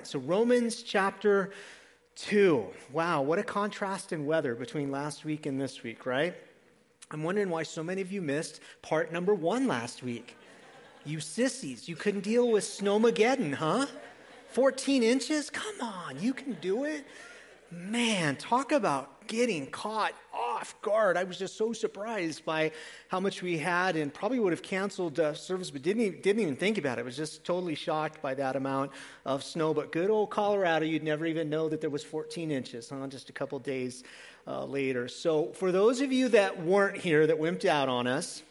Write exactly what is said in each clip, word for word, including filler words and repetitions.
right, so Romans chapter two. Wow, what a contrast in weather between last week and this week, right? I'm wondering why so many of you missed part number one last week. You sissies, you couldn't deal with Snowmageddon, huh? fourteen inches? Come on, you can do it. Man, talk about getting caught off guard. I was just so surprised by how much we had and probably would have canceled uh, service, but didn't even, didn't even think about it. I was just totally shocked by that amount of snow. But good old Colorado, you'd never even know that there was fourteen inches, huh? Just a couple days uh, later. So for those of you that weren't here, that wimped out on us,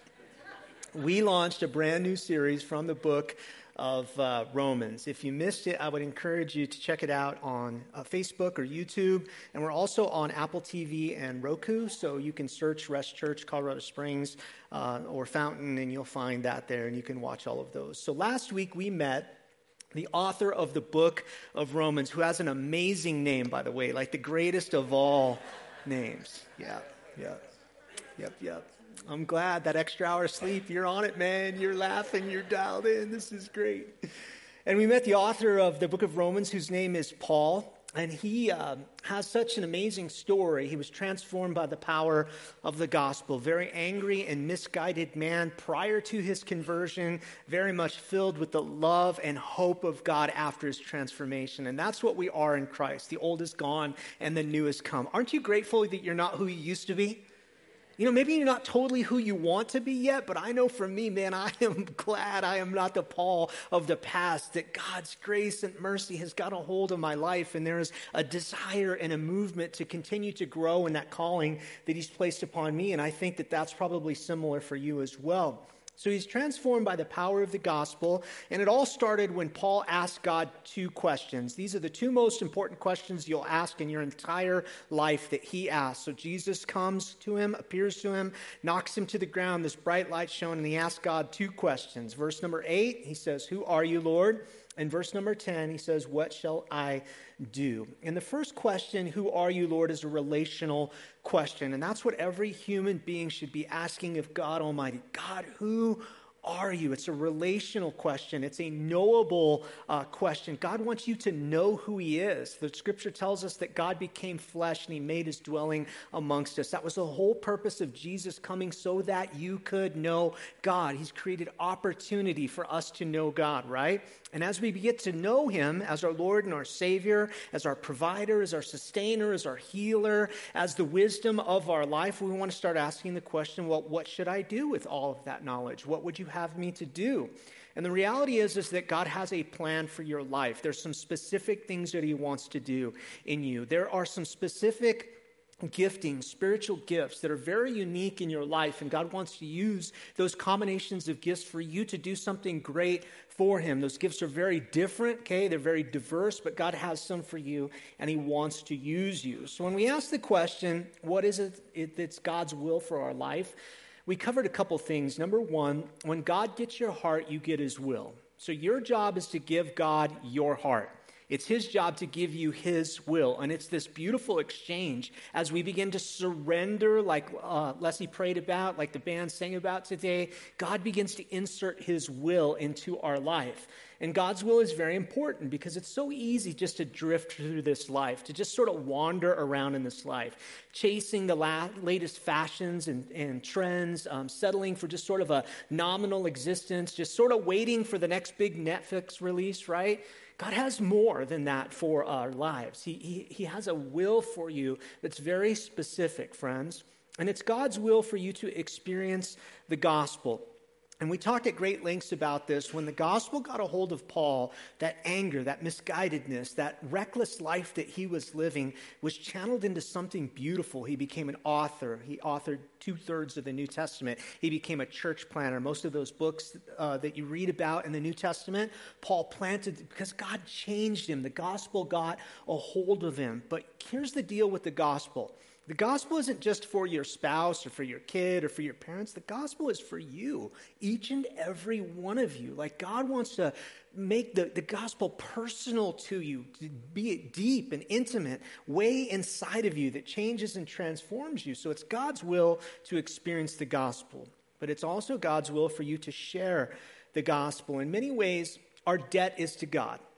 we launched a brand new series from the book of uh, Romans. If you missed it, I would encourage you to check it out on uh, Facebook or YouTube. And we're also on Apple T V and Roku, so you can search Rest Church, Colorado Springs, uh, or Fountain, and you'll find that there, and you can watch all of those. So last week we met the author of the book of Romans, who has an amazing name, by the way, like the greatest of all names. Yeah, yeah, yep, yep. I'm glad that extra hour of sleep, you're on it, man. You're laughing, you're dialed in. This is great. And we met the author of the book of Romans, whose name is Paul. And he uh, has such an amazing story. He was transformed by the power of the gospel. Very angry and misguided man prior to his conversion, very much filled with the love and hope of God after his transformation. And that's what we are in Christ. The old is gone and the new has come. Aren't you grateful that you're not who you used to be? You know, maybe you're not totally who you want to be yet, but I know for me, man, I am glad I am not the Paul of the past, that God's grace and mercy has got a hold of my life, and there is a desire and a movement to continue to grow in that calling that he's placed upon me, and I think that that's probably similar for you as well. So he's transformed by the power of the gospel, and it all started when Paul asked God two questions. These are the two most important questions you'll ask in your entire life that he asked. So Jesus comes to him, appears to him, knocks him to the ground, this bright light shone, and he asks God two questions. Verse number eight, he says, "Who are you, Lord?" And verse number ten, he says, "What shall I do?" And the first question, "Who are you, Lord?" is a relational question. And that's what every human being should be asking of God Almighty. God, who are you? It's a relational question. It's a knowable uh, question. God wants you to know who he is. The scripture tells us that God became flesh and he made his dwelling amongst us. That was the whole purpose of Jesus coming, so that you could know God. He's created opportunity for us to know God, right? And as we get to know him as our Lord and our Savior, as our provider, as our sustainer, as our healer, as the wisdom of our life, we want to start asking the question, well, what should I do with all of that knowledge? What would you have me to do? And the reality is, is that God has a plan for your life. There's some specific things that he wants to do in you. There are some specific gifting, spiritual gifts that are very unique in your life, and God wants to use those combinations of gifts for you to do something great for him. Those gifts are very different, okay? They're very diverse, but God has some for you, and he wants to use you. So when we ask the question, what is it that's God's will for our life? We covered a couple things. Number one, when God gets your heart, you get his will. So your job is to give God your heart. It's his job to give you his will. And it's this beautiful exchange as we begin to surrender, like uh, Leslie prayed about, like the band sang about today. God begins to insert his will into our life. And God's will is very important because it's so easy just to drift through this life, to just sort of wander around in this life, chasing the la- latest fashions and, and trends, um, settling for just sort of a nominal existence, just sort of waiting for the next big Netflix release, right? God has more than that for our lives. He, he, he has a will for you that's very specific, friends. And it's God's will for you to experience the gospel. And we talked at great lengths about this. When the gospel got a hold of Paul, that anger, that misguidedness, that reckless life that he was living was channeled into something beautiful. He became an author. He authored two-thirds of the New Testament. He became a church planter. Most of those books uh, that you read about in the New Testament, Paul planted because God changed him. The gospel got a hold of him. But here's the deal with the gospel. The gospel isn't just for your spouse or for your kid or for your parents. The gospel is for you, each and every one of you. Like God wants to make the, the gospel personal to you, to be deep and intimate, way inside of you that changes and transforms you. So it's God's will to experience the gospel, but it's also God's will for you to share the gospel. In many ways, our debt is to God.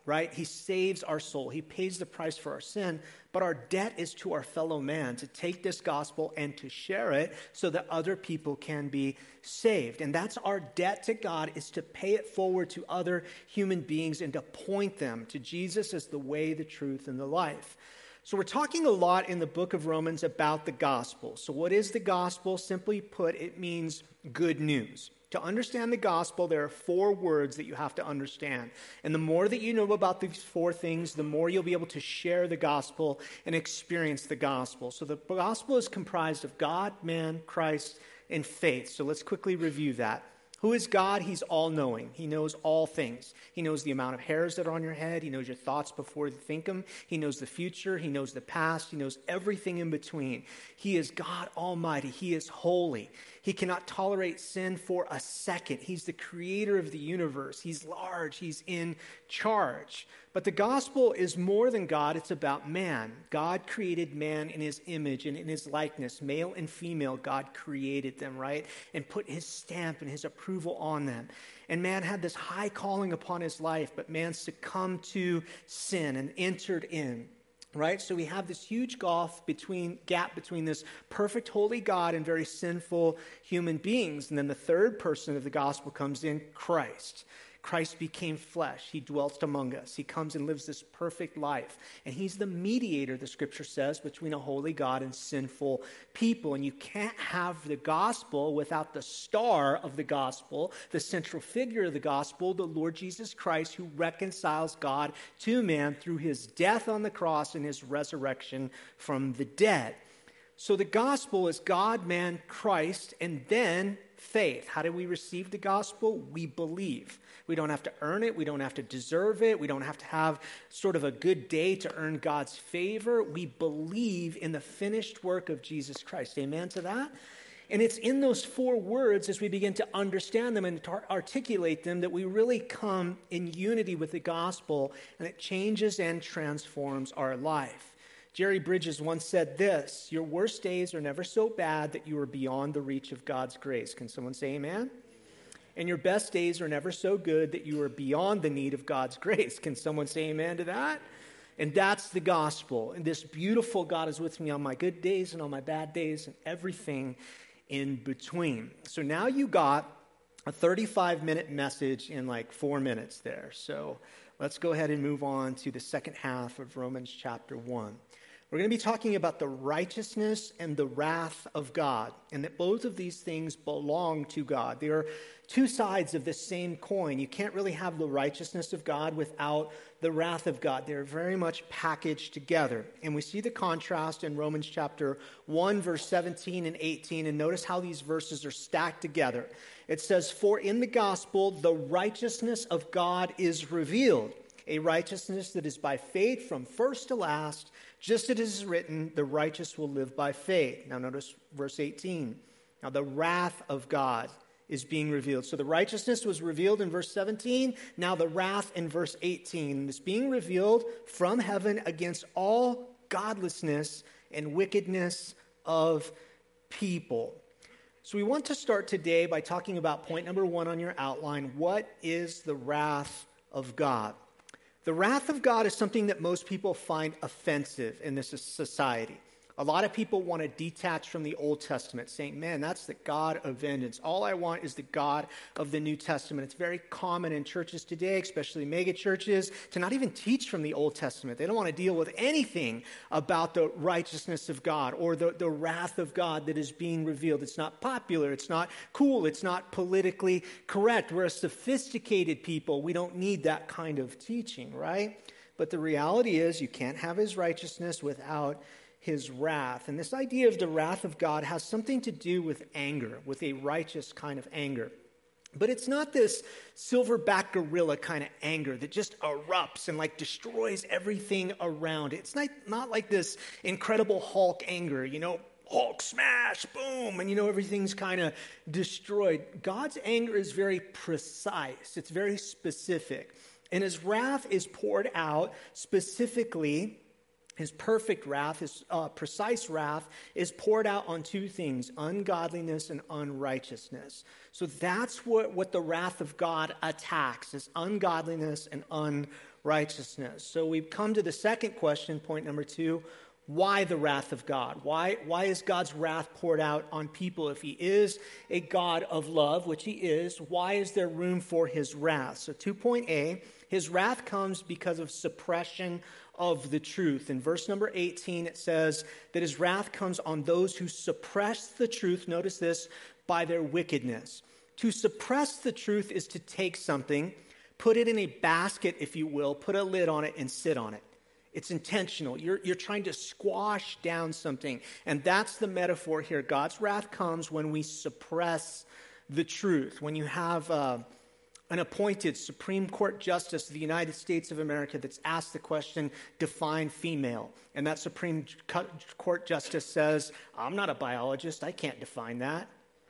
right? He saves our soul. He pays the price for our sin, but our debt is to our fellow man to take this gospel and to share it so that other people can be saved. And that's our debt to God, is to pay it forward to other human beings and to point them to Jesus as the way, the truth, and the life. So we're talking a lot in the book of Romans about the gospel. So what is the gospel? Simply put, it means good news. To understand the gospel, there are four words that you have to understand. And the more that you know about these four things, the more you'll be able to share the gospel and experience the gospel. So the gospel is comprised of God, man, Christ, and faith. So let's quickly review that. Who is God? He's all-knowing. He knows all things. He knows the amount of hairs that are on your head. He knows your thoughts before you think them. He knows the future. He knows the past. He knows everything in between. He is God Almighty. He is holy. He cannot tolerate sin for a second. He's the creator of the universe. He's large. He's in charge. But the gospel is more than God. It's about man. God created man in his image and in his likeness. Male and female, God created them, right? And put his stamp and his approval on them. And man had this high calling upon his life, but man succumbed to sin and entered in. Right? So we have this huge gulf between, gap between this perfect, holy God and very sinful human beings. And then the third person of the gospel comes in, Christ. Christ became flesh. He dwelt among us. He comes and lives this perfect life. And he's the mediator, the scripture says, between a holy God and sinful people. And you can't have the gospel without the star of the gospel, the central figure of the gospel, the Lord Jesus Christ, who reconciles God to man through his death on the cross and his resurrection from the dead. So the gospel is God, man, Christ, and then faith. How do we receive the gospel? We believe. We don't have to earn it. We don't have to deserve it. We don't have to have sort of a good day to earn God's favor. We believe in the finished work of Jesus Christ. Amen to that? And it's in those four words, as we begin to understand them and to articulate them, that we really come in unity with the gospel, and it changes and transforms our life. Jerry Bridges once said this: your worst days are never so bad that you are beyond the reach of God's grace. Can someone say amen? And your best days are never so good that you are beyond the need of God's grace. Can someone say amen to that? And that's the gospel. And this beautiful God is with me on my good days and on my bad days and everything in between. So now you got a thirty-five minute message in like four minutes there. So let's go ahead and move on to the second half of Romans chapter one. We're going to be talking about the righteousness and the wrath of God, and that both of these things belong to God. They are two sides of the same coin. You can't really have the righteousness of God without the wrath of God. They're very much packaged together. And we see the contrast in Romans chapter one, verse seventeen and eighteen, and notice how these verses are stacked together. It says, "For in the gospel the righteousness of God is revealed, a righteousness that is by faith from first to last, just as it is written, the righteous will live by faith." Now notice verse eighteen. Now the wrath of God is being revealed. So the righteousness was revealed in verse seventeen. Now the wrath in verse eighteen is being revealed from heaven against all godlessness and wickedness of people. So we want to start today by talking about point number one on your outline. What is the wrath of God? The wrath of God is something that most people find offensive in this society. A lot of people want to detach from the Old Testament, saying, man, that's the God of vengeance. All I want is the God of the New Testament. It's very common in churches today, especially mega churches, to not even teach from the Old Testament. They don't want to deal with anything about the righteousness of God or the, the wrath of God that is being revealed. It's not popular. It's not cool. It's not politically correct. We're a sophisticated people. We don't need that kind of teaching, right? But the reality is you can't have his righteousness without his wrath. And this idea of the wrath of God has something to do with anger, with a righteous kind of anger. But it's not this silverback gorilla kind of anger that just erupts and like destroys everything around it. It's not, not like this Incredible Hulk anger, you know, Hulk smash, boom, and you know, everything's kind of destroyed. God's anger is very precise. It's very specific. And his wrath is poured out specifically. His perfect wrath, his uh, precise wrath, is poured out on two things: ungodliness and unrighteousness. So that's what, what the wrath of God attacks, is ungodliness and righteousness. So we've come to the second question, point number two. Why the wrath of God? Why, why is God's wrath poured out on people? If he is a God of love, which he is, why is there room for his wrath? So two point A, his wrath comes because of suppression of the truth. In verse number eighteen, it says that his wrath comes on those who suppress the truth, notice this, by their wickedness. To suppress the truth is to take something, put it in a basket, if you will, put a lid on it and sit on it. It's intentional. You're, you're trying to squash down something. And that's the metaphor here. God's wrath comes when we suppress the truth. When you have uh, an appointed Supreme Court Justice of the United States of America that's asked the question, define female. And that Supreme Court Justice says, I'm not a biologist. I can't define that.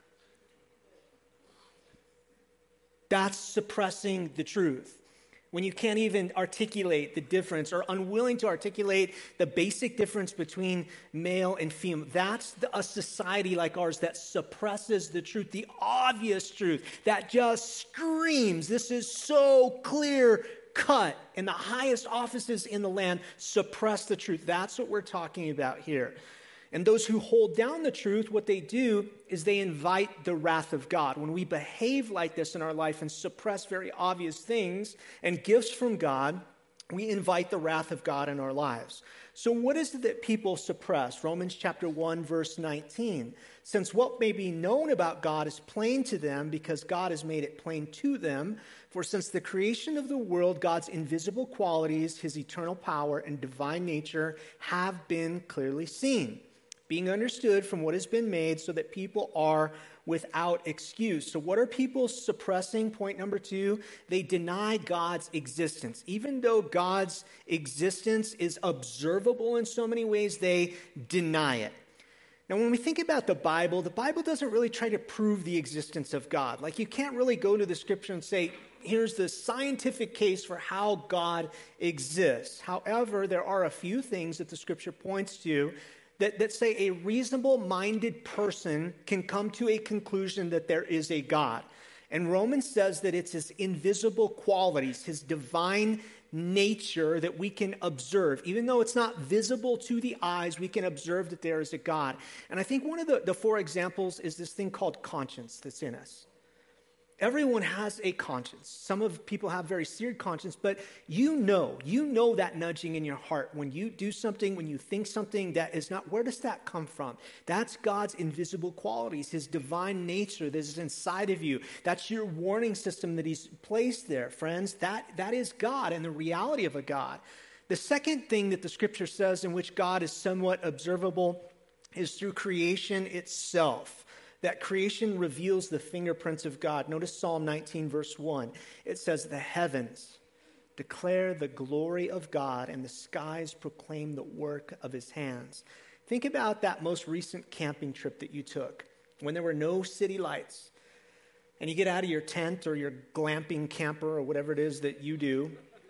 That's suppressing the truth. When you can't even articulate the difference or unwilling to articulate the basic difference between male and female. That's the, a society like ours that suppresses the truth, the obvious truth, that just screams, this is so clear cut, and the highest offices in the land suppress the truth. That's what we're talking about here. And those who hold down the truth, what they do is they invite the wrath of God. When we behave like this in our life and suppress very obvious things and gifts from God, we invite the wrath of God in our lives. So what is it that people suppress? Romans chapter one, verse nineteen. Since what may be known about God is plain to them because God has made it plain to them. For since the creation of the world, God's invisible qualities, his eternal power and divine nature have been clearly seen, being understood from what has been made, so that people are without excuse. So what are people suppressing? Point number two, they deny God's existence. Even though God's existence is observable in so many ways, they deny it. Now, when we think about the Bible, the Bible doesn't really try to prove the existence of God. Like, you can't really go to the scripture and say, here's the scientific case for how God exists. However, there are a few things that the scripture points to That, that say a reasonable-minded person can come to a conclusion that there is a God. And Romans says that it's his invisible qualities, his divine nature that we can observe. Even though it's not visible to the eyes, we can observe that there is a God. And I think one of the, the four examples is this thing called conscience that's in us. Everyone has a conscience. Some of people have very seared conscience, but you know, you know that nudging in your heart when you do something, when you think something that is not, where does that come from? That's God's invisible qualities, his divine nature that is inside of you. That's your warning system that he's placed there, friends. That, that is God and the reality of a God. The second thing that the scripture says in which God is somewhat observable is through creation itself. That creation reveals the fingerprints of God. Notice Psalm nineteen, verse one. It says, the heavens declare the glory of God, and the skies proclaim the work of his hands. Think about that most recent camping trip that you took, when there were no city lights, and you get out of your tent or your glamping camper or whatever it is that you do,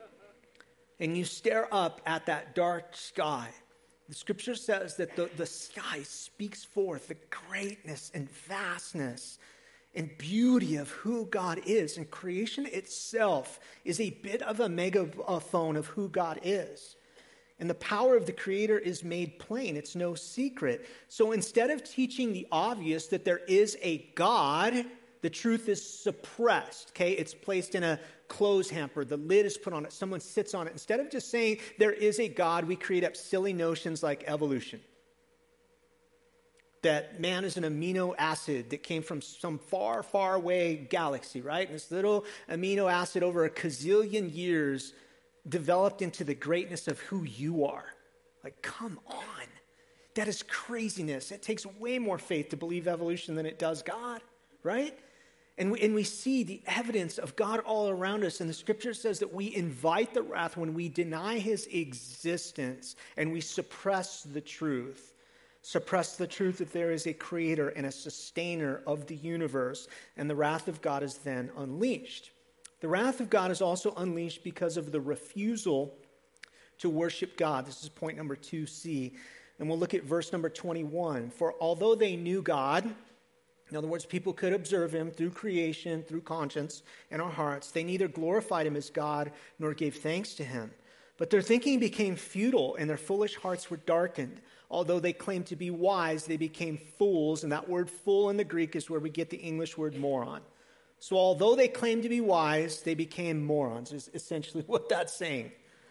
and you stare up at that dark sky. The scripture says that the, the sky speaks forth the greatness and vastness and beauty of who God is. And creation itself is a bit of a megaphone of who God is. And the power of the Creator is made plain. It's no secret. So instead of teaching the obvious that there is a God, the truth is suppressed, okay? It's placed in a clothes hamper. The lid is put on it. Someone sits on it. Instead of just saying there is a God, we create up silly notions like evolution. That man is an amino acid that came from some far, far away galaxy, right? And this little amino acid over a gazillion years developed into the greatness of who you are. Like, come on. That is craziness. It takes way more faith to believe evolution than it does God, right? And we, and we see the evidence of God all around us. And the scripture says that we invite the wrath when we deny his existence and we suppress the truth. Suppress the truth that there is a creator and a sustainer of the universe. And the wrath of God is then unleashed. The wrath of God is also unleashed because of the refusal to worship God. This is point number two C. And we'll look at verse number twenty-one. For although they knew God, In other words, people could observe him through creation, through conscience in our hearts. They neither glorified him as God nor gave thanks to him. But their thinking became futile and their foolish hearts were darkened. Although they claimed to be wise, they became fools. And that word fool in the Greek is where we get the English word moron. So although they claimed to be wise, they became morons, is essentially what that's saying.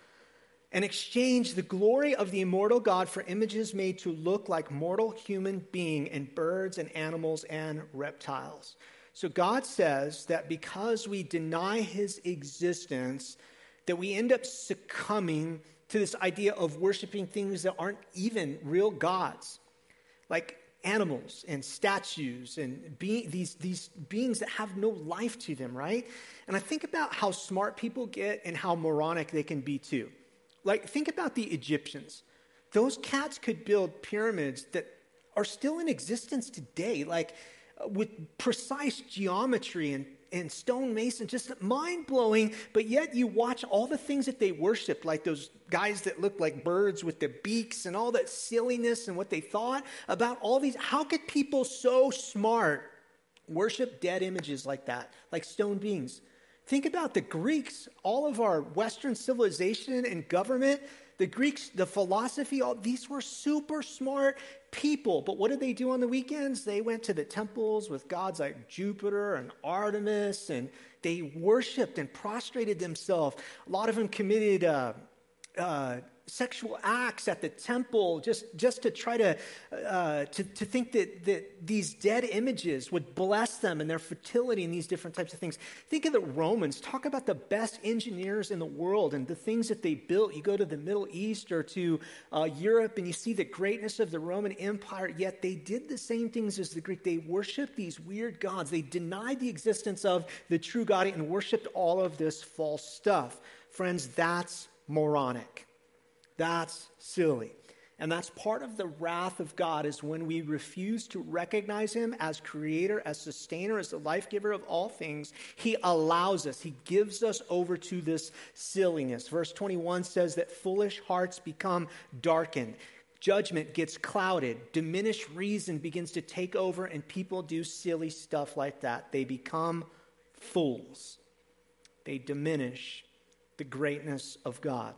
And exchanged the glory of the immortal God for images made to look like mortal human being and birds and animals and reptiles. So God says that because we deny his existence, that we end up succumbing to this idea of worshiping things that aren't even real gods, like animals and statues and be- these, these beings that have no life to them, right? And I think about how smart people get and how moronic they can be too. Like, think about the Egyptians. Those cats could build pyramids that are still in existence today, like uh, with precise geometry and, and stone mason, just mind-blowing. But yet you watch all the things that they worshiped, like those guys that look like birds with their beaks and all that silliness and what they thought about all these. How could people so smart worship dead images like that, like stone beings? Think about the Greeks, all of our Western civilization and government, the Greeks, the philosophy, all these were super smart people. But what did they do on the weekends? They went to the temples with gods like Jupiter and Artemis, and they worshiped and prostrated themselves. A lot of them committed uh, uh, sexual acts at the temple just, just to try to, uh, to, to think that, that these dead images would bless them and their fertility and these different types of things. Think of the Romans. Talk about the best engineers in the world and the things that they built. You go to the Middle East or to uh, Europe and you see the greatness of the Roman Empire, yet they did the same things as the Greek. They worshiped these weird gods. They denied the existence of the true God and worshiped all of this false stuff. Friends, that's moronic. That's silly. And that's part of the wrath of God, is when we refuse to recognize him as creator, as sustainer, as the life giver of all things. He allows us, he gives us over to this silliness. Verse twenty-one says that foolish hearts become darkened. Judgment gets clouded. Diminished reason begins to take over, and people do silly stuff like that. They become fools. They diminish the greatness of God.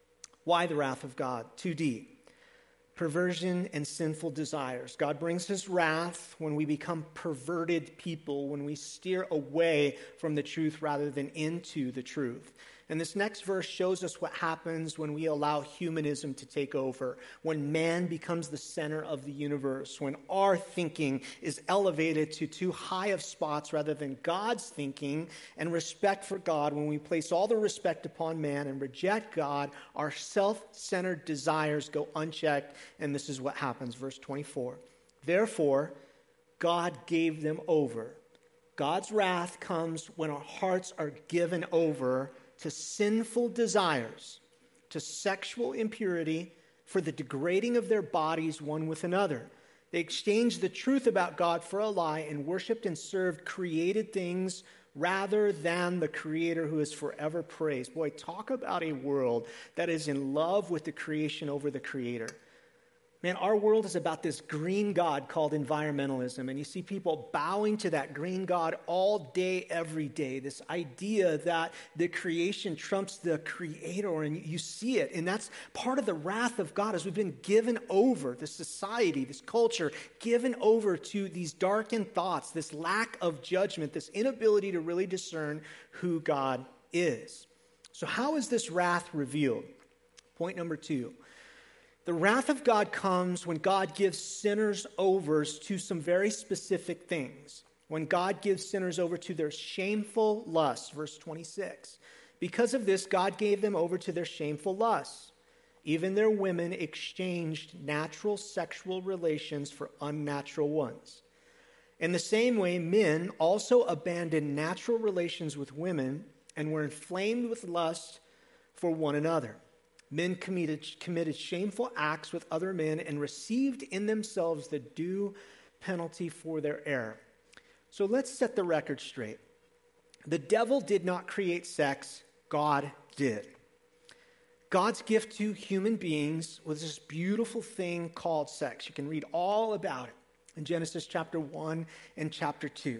Why the wrath of God? two D, perversion and sinful desires. God brings his wrath when we become perverted people, when we steer away from the truth rather than into the truth. And this next verse shows us what happens when we allow humanism to take over, when man becomes the center of the universe, when our thinking is elevated to too high of spots rather than God's thinking and respect for God. When we place all the respect upon man and reject God, our self-centered desires go unchecked, and this is what happens. Verse twenty-four, therefore, God gave them over. God's wrath comes when our hearts are given over to sinful desires, to sexual impurity, for the degrading of their bodies one with another. They exchanged the truth about God for a lie and worshiped and served created things rather than the Creator who is forever praised. Boy, talk about a world that is in love with the creation over the Creator. Man, our world is about this green God called environmentalism, and you see people bowing to that green God all day, every day, this idea that the creation trumps the Creator, and you see it, and that's part of the wrath of God, as we've been given over, this society, this culture, given over to these darkened thoughts, this lack of judgment, this inability to really discern who God is. So how is this wrath revealed? Point number two. The wrath of God comes when God gives sinners over to some very specific things. When God gives sinners over to their shameful lusts, verse twenty-six. Because of this, God gave them over to their shameful lusts. Even their women exchanged natural sexual relations for unnatural ones. In the same way, men also abandoned natural relations with women and were inflamed with lust for one another. Men committed, committed shameful acts with other men and received in themselves the due penalty for their error. So let's set the record straight. The devil did not create sex, God did. God's gift to human beings was this beautiful thing called sex. You can read all about it. in Genesis chapter one and chapter two.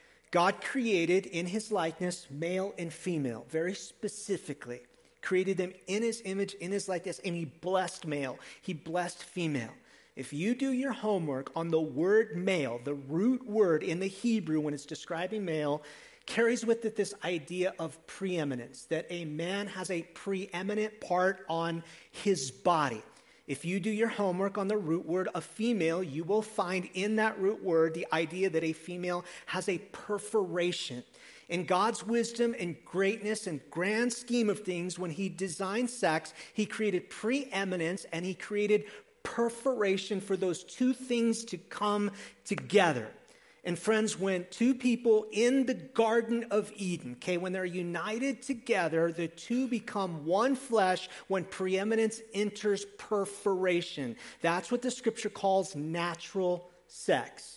God created in his likeness male and female, very specifically. Created them in his image, in his likeness, and he blessed male. He blessed female. If you do your homework on the word male, the root word in the Hebrew when it's describing male, carries with it this idea of preeminence, that a man has a preeminent part on his body. If you do your homework on the root word of female, you will find in that root word the idea that a female has a perforation. In God's wisdom and greatness and grand scheme of things, when he designed sex, he created preeminence and he created perforation for those two things to come together. And friends, when two people in the Garden of Eden, okay, when they're united together, the two become one flesh when preeminence enters perforation. That's what the scripture calls natural sex.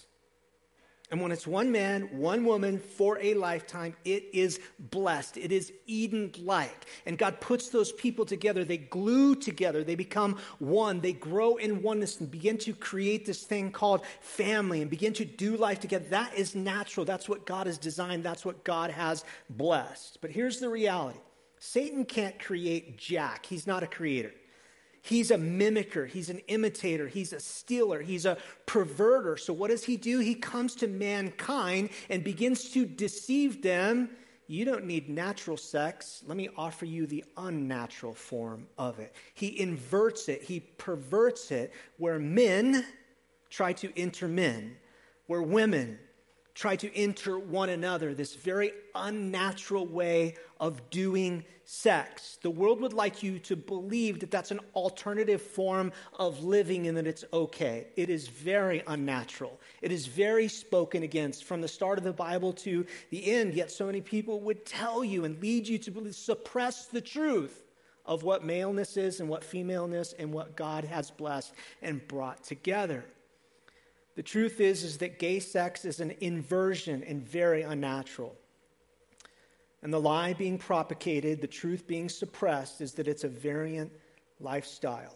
And when it's one man, one woman for a lifetime, it is blessed. It is Eden-like. And God puts those people together. They glue together. They become one. They grow in oneness and begin to create this thing called family and begin to do life together. That is natural. That's what God has designed. That's what God has blessed. But here's the reality. Satan can't create jack. He's not a creator. He's a mimicker. He's an imitator. He's a stealer. He's a perverter. So what does he do? He comes to mankind and begins to deceive them. You don't need natural sex. Let me offer you the unnatural form of it. He inverts it. He perverts it where men try to enter men, where women try to enter one another, this very unnatural way of doing sex. The world would like you to believe that that's an alternative form of living and that it's okay. It is very unnatural. It is very spoken against from the start of the Bible to the end, yet so many people would tell you and lead you to believe, suppress the truth of what maleness is and what femaleness and what God has blessed and brought together. The truth is, is that gay sex is an inversion and very unnatural. And the lie being propagated, the truth being suppressed, is that it's a variant lifestyle.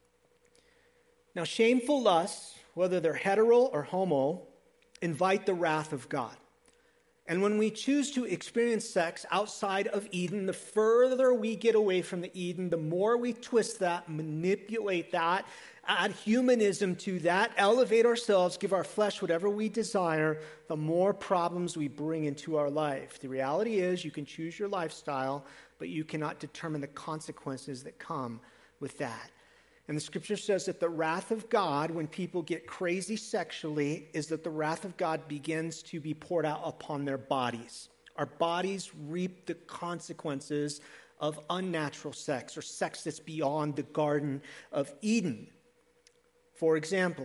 Now, shameful lusts, whether they're hetero or homo, invite the wrath of God. And when we choose to experience sex outside of Eden, the further we get away from the Eden, the more we twist that, manipulate that, add humanism to that, elevate ourselves, give our flesh whatever we desire, the more problems we bring into our life. The reality is you can choose your lifestyle, but you cannot determine the consequences that come with that. And the scripture says that the wrath of God, when people get crazy sexually, is that the wrath of God begins to be poured out upon their bodies. Our bodies reap the consequences of unnatural sex or sex that's beyond the Garden of Eden. For example,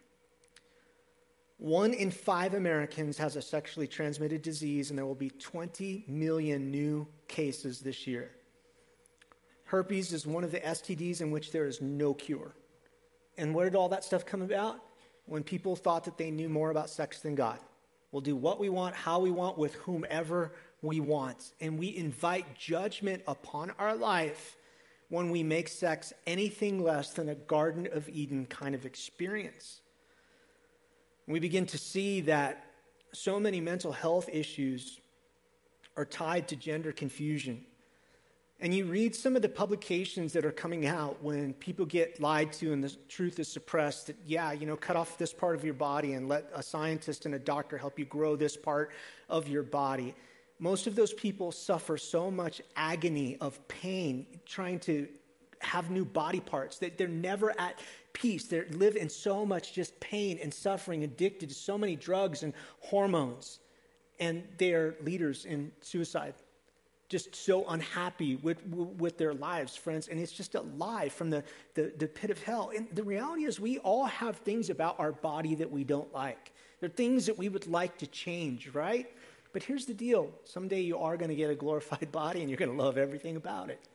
one in five Americans has a sexually transmitted disease, and there will be twenty million new cases this year. Herpes is one of the S T Ds in which there is no cure. And where did all that stuff come about? When people thought that they knew more about sex than God. We'll do what we want, how we want, with whomever we want. And we invite judgment upon our life when we make sex anything less than a Garden of Eden kind of experience. We begin to see that so many mental health issues are tied to gender confusion. And you read some of the publications that are coming out when people get lied to and the truth is suppressed, that, yeah, you know, cut off this part of your body and let a scientist and a doctor help you grow this part of your body. Most of those people suffer so much agony of pain trying to have new body parts that they're never at peace. They live in so much just pain and suffering, addicted to so many drugs and hormones. And they are leaders in suicide. Just so unhappy with with their lives, friends. And it's just a lie from the, the, the pit of hell. And the reality is we all have things about our body that we don't like. There are things that we would like to change, right? But here's the deal. Someday you are going to get a glorified body and you're going to love everything about it.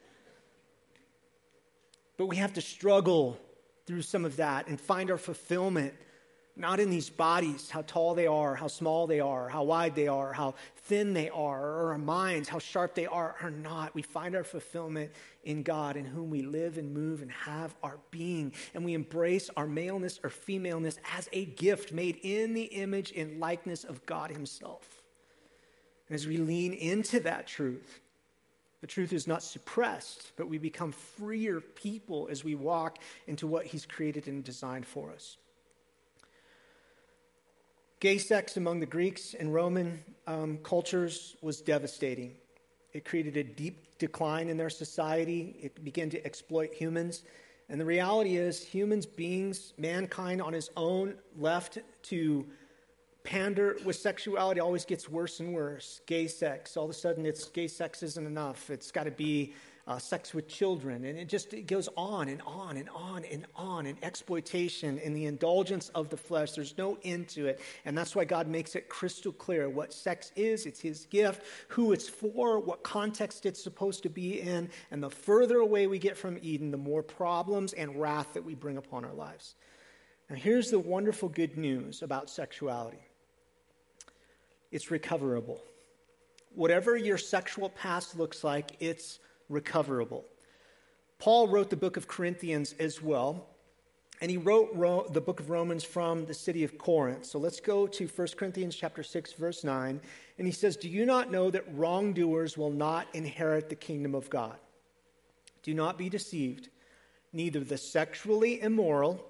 But we have to struggle through some of that and find our fulfillment Not in these bodies, how tall they are, how small they are, how wide they are, how thin they are, or our minds, how sharp they are or not. We find our fulfillment in God, in whom we live and move and have our being. And we embrace our maleness or femaleness as a gift made in the image and likeness of God himself. And as we lean into that truth, the truth is not suppressed, but we become freer people as we walk into what he's created and designed for us. Gay sex among the Greeks and Roman um, cultures was devastating. It created a deep decline in their society. It began to exploit humans. And the reality is, humans, beings, mankind on his own, left to pander with sexuality, always gets worse and worse. Gay sex, all of a sudden, it's gay sex isn't enough. It's got to be uh, sex with children. And it just it goes on and on and on and on. And exploitation and the indulgence of the flesh, there's no end to it. And that's why God makes it crystal clear what sex is. It's his gift, who it's for, what context it's supposed to be in. And the further away we get from Eden, the more problems and wrath that we bring upon our lives. Now, here's the wonderful good news about sexuality. It's recoverable. Whatever your sexual past looks like, it's recoverable. Paul wrote the book of Corinthians as well, and he wrote Ro- the book of Romans from the city of Corinth. So let's go to First Corinthians chapter six, verse nine, and he says, "Do you not know that wrongdoers will not inherit the kingdom of God? Do not be deceived. Neither the sexually immoral,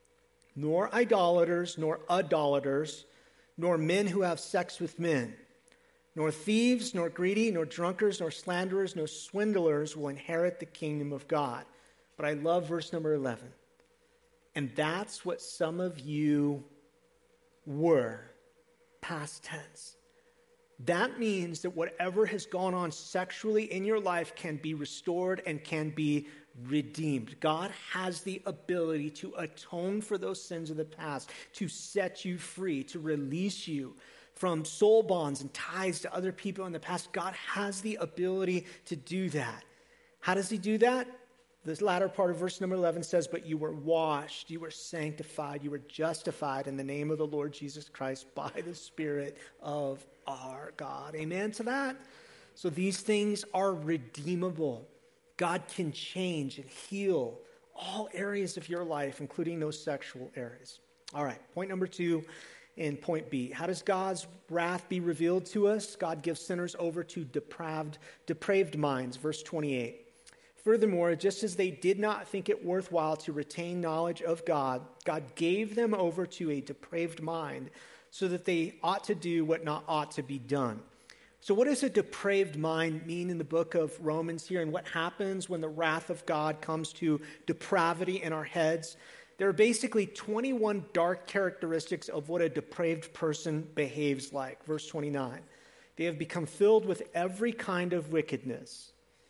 nor idolaters, nor idolaters, nor men who have sex with men, nor thieves, nor greedy, nor drunkards, nor slanderers, nor swindlers will inherit the kingdom of God." But I love verse number eleven. And that's what some of you were, past tense. That means that whatever has gone on sexually in your life can be restored and can be redeemed. God has the ability to atone for those sins of the past, to set you free, to release you from soul bonds and ties to other people in the past. God has the ability to do that. How does he do that? This latter part of verse number eleven says, "But you were washed, you were sanctified, you were justified in the name of the Lord Jesus Christ by the Spirit of our God." Amen to that? So these things are redeemable. God can change and heal all areas of your life, including those sexual areas. All right, point number two and point B. How does God's wrath be revealed to us? God gives sinners over to depraved, depraved minds. Verse twenty-eight. "Furthermore, just as they did not think it worthwhile to retain knowledge of God, God gave them over to a depraved mind so that they ought to do what not ought to be done." So what does a depraved mind mean in the book of Romans here, and what happens when the wrath of God comes to depravity in our heads? There are basically twenty-one dark characteristics of what a depraved person behaves like. Verse twenty-nine, "They have become filled with every kind of wickedness,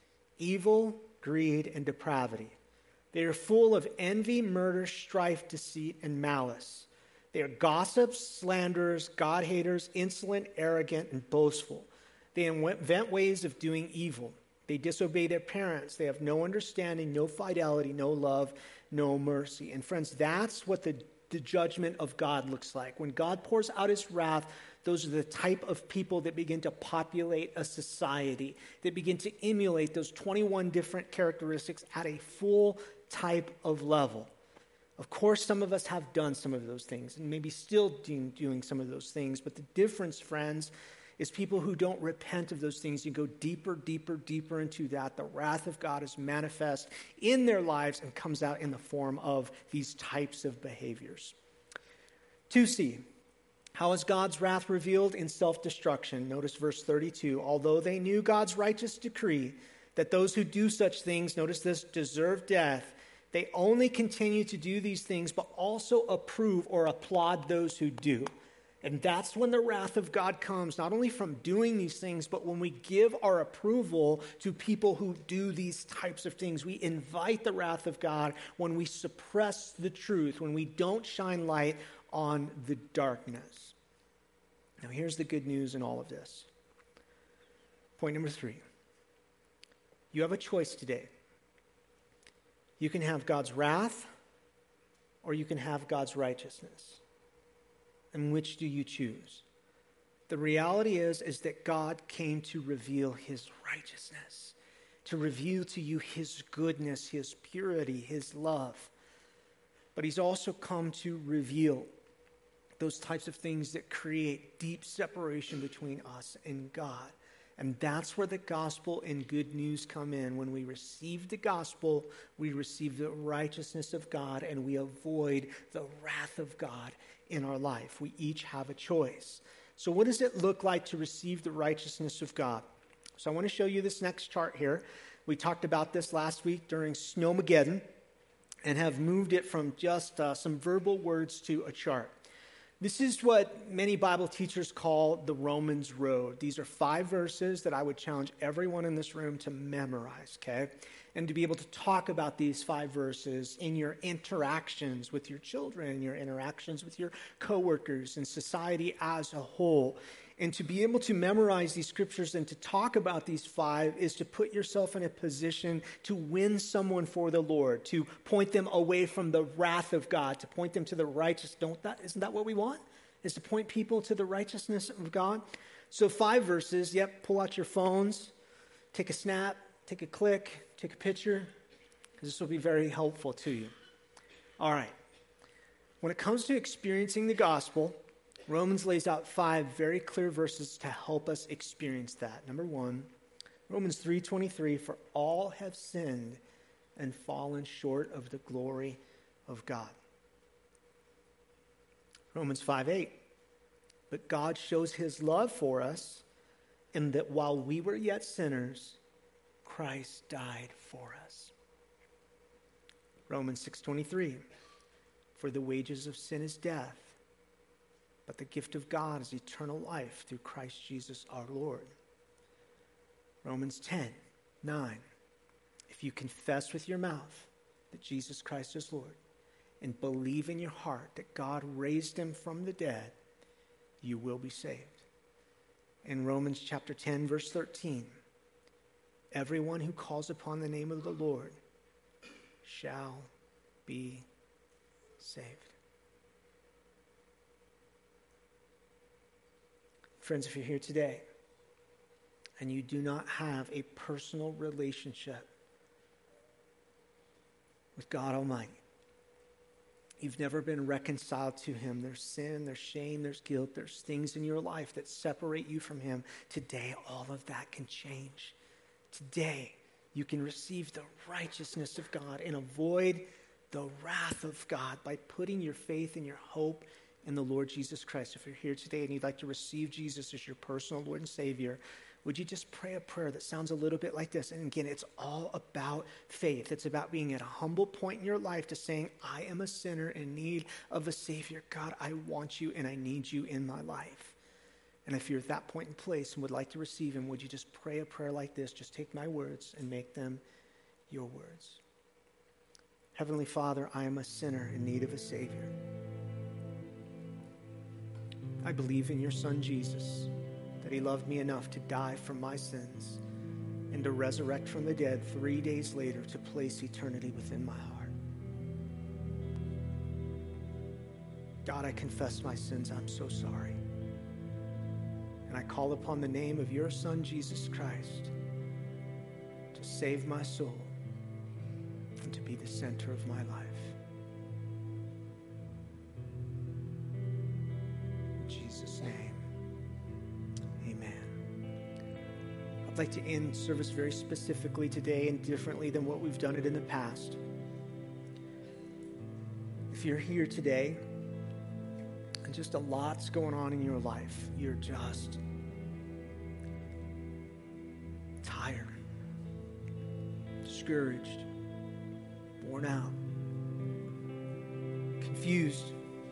evil, greed, and depravity. They are full of envy, murder, strife, deceit, and malice. They are gossips, slanderers, God-haters, insolent, arrogant, and boastful. They invent ways of doing evil. They disobey their parents. They have no understanding, no fidelity, no love, no mercy." And friends, that's what the, the judgment of God looks like. When God pours out his wrath, those are the type of people that begin to populate a society, that begin to emulate those twenty-one different characteristics at a full type of level. Of course, some of us have done some of those things and maybe still doing, doing some of those things. But the difference, friends, is people who don't repent of those things. You go deeper, deeper, deeper into that. The wrath of God is manifest in their lives and comes out in the form of these types of behaviors. two C, how is God's wrath revealed? In self-destruction. Notice verse thirty-two. "Although they knew God's righteous decree that those who do such things," notice this, "deserve death, they only continue to do these things, but also approve or applaud those who do." And that's when the wrath of God comes, not only from doing these things, but when we give our approval to people who do these types of things. We invite the wrath of God when we suppress the truth, when we don't shine light on the darkness. Now, here's the good news in all of this. Point number three. You have a choice today. You can have God's wrath, or you can have God's righteousness. And which do you choose? The reality is, is that God came to reveal his righteousness, to reveal to you his goodness, his purity, his love. But he's also come to reveal those types of things that create deep separation between us and God. And that's where the gospel and good news come in. When we receive the gospel, we receive the righteousness of God, and we avoid the wrath of God in our life. We each have a choice. So what does it look like to receive the righteousness of God? So I want to show you this next chart here. We talked about this last week during Snowmageddon and have moved it from just uh, some verbal words to a chart. This is what many Bible teachers call the Romans Road. These are five verses that I would challenge everyone in this room to memorize, okay? And to be able to talk about these five verses in your interactions with your children, your interactions with your coworkers, and society as a whole. And to be able to memorize these scriptures and to talk about these five is to put yourself in a position to win someone for the Lord, to point them away from the wrath of God, to point them to the righteous. Don't that, isn't that what we want? Is to point people to the righteousness of God? So five verses, yep, pull out your phones, take a snap, take a click, take a picture, because this will be very helpful to you. All right. When it comes to experiencing the gospel, Romans lays out five very clear verses to help us experience that. Number one, Romans three twenty-three, for all have sinned and fallen short of the glory of God. Romans five eight, but God shows his love for us in that while we were yet sinners, Christ died for us. Romans six twenty-three, for the wages of sin is death, but the gift of God is eternal life through Christ Jesus our Lord. Romans ten nine, if you confess with your mouth that Jesus Christ is Lord and believe in your heart that God raised him from the dead, you will be saved. In Romans chapter ten, verse thirteen, everyone who calls upon the name of the Lord shall be saved. Friends, if you're here today and you do not have a personal relationship with God Almighty, you've never been reconciled to him, there's sin, there's shame, there's guilt, there's things in your life that separate you from him. Today, all of that can change. Today, you can receive the righteousness of God and avoid the wrath of God by putting your faith and your hope in the Lord Jesus Christ. If you're here today and you'd like to receive Jesus as your personal Lord and Savior, would you just pray a prayer that sounds a little bit like this? And again, it's all about faith. It's about being at a humble point in your life to saying, I am a sinner in need of a Savior. God, I want you and I need you in my life. And if you're at that point in place and would like to receive him, would you just pray a prayer like this? Just take my words and make them your words. Heavenly Father, I am a sinner in need of a Savior. I believe in your Son, Jesus, that he loved me enough to die for my sins and to resurrect from the dead three days later to place eternity within my heart. God, I confess my sins. I'm so sorry. And I call upon the name of your Son, Jesus Christ, to save my soul and to be the center of my life. Jesus' name, amen. I'd like to end service very specifically today and differently than what we've done it in the past. If you're here today and just a lot's going on in your life, you're just tired, discouraged, worn out, confused,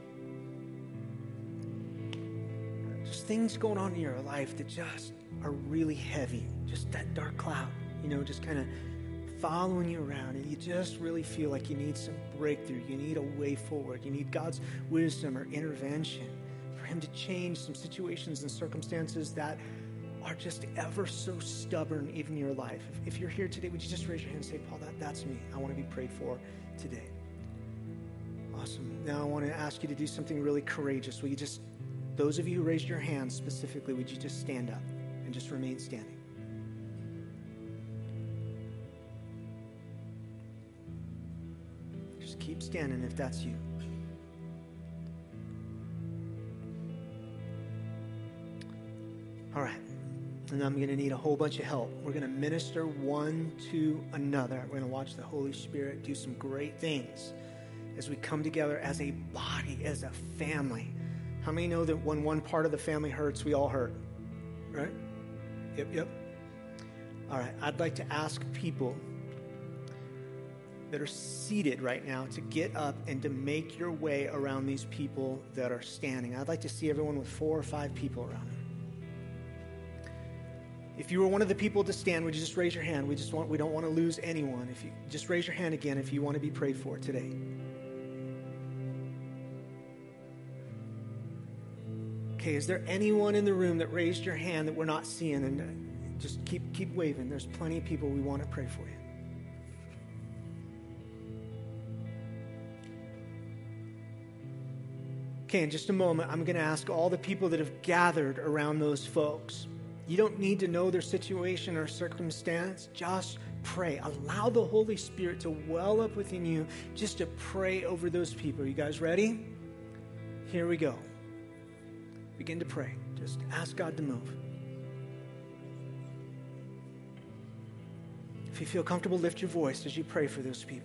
things going on in your life that just are really heavy, just that dark cloud, you know, just kind of following you around, and you just really feel like you need some breakthrough, you need a way forward, you need God's wisdom or intervention for him to change some situations and circumstances that are just ever so stubborn even in your life. If, if you're here today, would you just raise your hand and say, Paul, that, that's me. I want to be prayed for today. Awesome. Now I want to ask you to do something really courageous. Will you just Those of you who raised your hands specifically, would you just stand up and just remain standing? Just keep standing if that's you. All right. And I'm going to need a whole bunch of help. We're going to minister one to another. We're going to watch the Holy Spirit do some great things as we come together as a body, as a family. How many know that when one part of the family hurts, we all hurt? Right? Yep, yep. All right. I'd like to ask people that are seated right now to get up and to make your way around these people that are standing. I'd like to see everyone with four or five people around them. If you were one of the people to stand, would you just raise your hand? We just want we don't want to lose anyone. If you just raise your hand again if you want to be prayed for today. Okay, is there anyone in the room that raised your hand that we're not seeing? And uh, just keep keep waving. There's plenty of people we want to pray for you. Okay, in just a moment, I'm going to ask all the people that have gathered around those folks. You don't need to know their situation or circumstance. Just pray. Allow the Holy Spirit to well up within you just to pray over those people. You guys ready? Here we go. Begin to pray. Just ask God to move. If you feel comfortable, lift your voice as you pray for those people.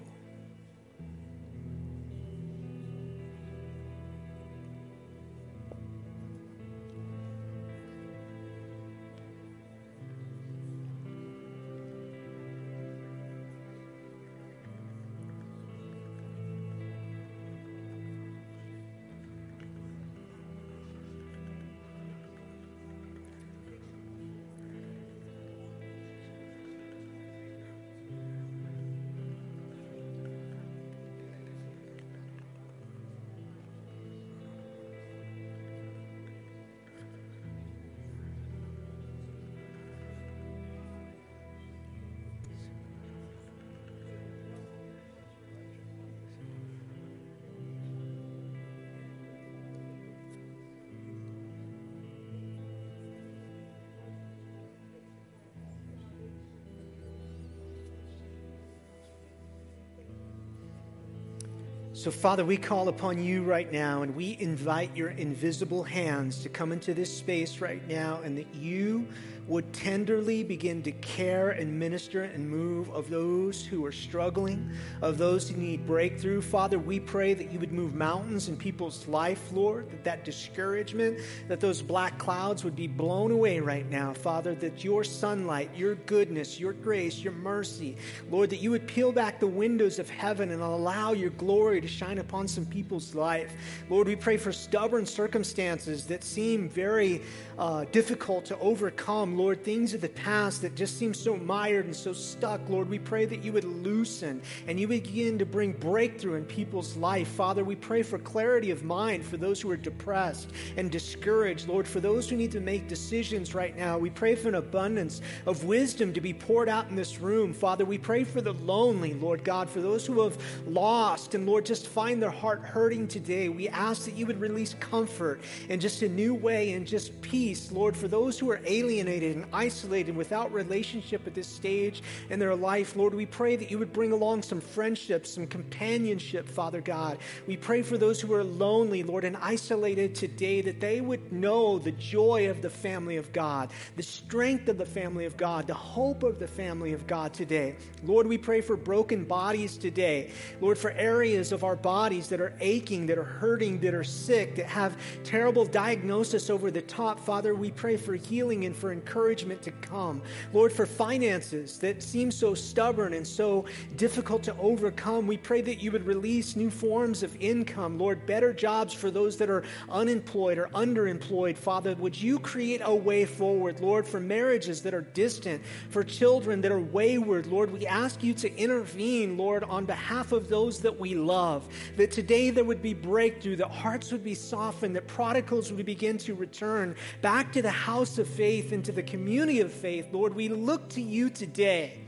So, Father, we call upon you right now, and we invite your invisible hands to come into this space right now, and that you would tenderly begin to care and minister and move of those who are struggling, of those who need breakthrough. Father, we pray that you would move mountains in people's life, Lord, that that discouragement, that those black clouds would be blown away right now, Father, that your sunlight, your goodness, your grace, your mercy, Lord, that you would peel back the windows of heaven and allow your glory to shine upon some people's life. Lord, we pray for stubborn circumstances that seem very uh, difficult to overcome. Lord, things of the past that just seem so mired and so stuck. Lord, we pray that you would loosen and you would begin to bring breakthrough in people's life. Father, we pray for clarity of mind for those who are depressed and discouraged. Lord, for those who need to make decisions right now, we pray for an abundance of wisdom to be poured out in this room. Father, we pray for the lonely, Lord God, for those who have lost and, Lord, just find their heart hurting today. We ask that you would release comfort and just a new way and just peace, Lord, for those who are alienated and isolated without relationship at this stage in their life. Lord, we pray that you would bring along some friendships, some companionship, Father God. We pray for those who are lonely, Lord, and isolated today, that they would know the joy of the family of God, the strength of the family of God, the hope of the family of God today. Lord, we pray for broken bodies today. Lord, for areas of our bodies that are aching, that are hurting, that are sick, that have terrible diagnosis over the top. Father, we pray for healing and for encouragement to come. Lord, for finances that seem so stubborn and so difficult to overcome, we pray that you would release new forms of income. Lord, better jobs for those that are unemployed or underemployed. Father, would you create a way forward, Lord, for marriages that are distant, for children that are wayward. Lord, we ask you to intervene, Lord, on behalf of those that we love, that today there would be breakthrough, that hearts would be softened, that prodigals would begin to return back to the house of faith and to the community of faith. Lord, we look to you today.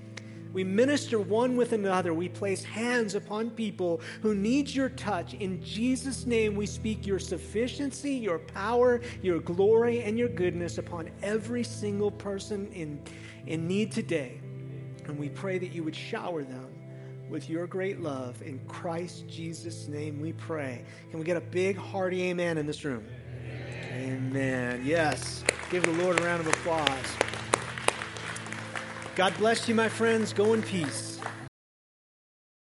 We minister one with another. We place hands upon people who need your touch. In Jesus' name, we speak your sufficiency, your power, your glory, and your goodness upon every single person in, in need today. And we pray that you would shower them with your great love. In Christ Jesus' name we pray. Can we get a big, hearty amen in this room? Amen. Amen. Yes. Give the Lord a round of applause. God bless you, my friends. Go in peace.